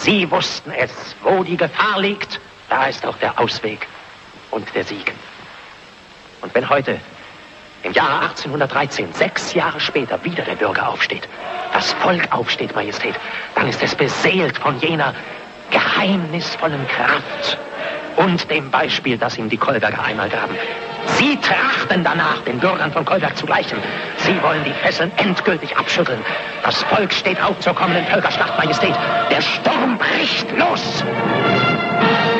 Sie wussten es. Wo die Gefahr liegt, da ist auch der Ausweg und der Sieg. Und wenn heute, im Jahre 1813, 6 Jahre später, wieder der Bürger aufsteht, das Volk aufsteht, Majestät, dann ist es beseelt von jener geheimnisvollen Kraft und dem Beispiel, das ihm die Kolberger einmal gaben. Sie trachten danach, den Bürgern von Kolberg zu gleichen. Sie wollen die Fesseln endgültig abschütteln. Das Volk steht auf zur kommenden Völkerschlacht, Majestät. Der Sturm bricht los!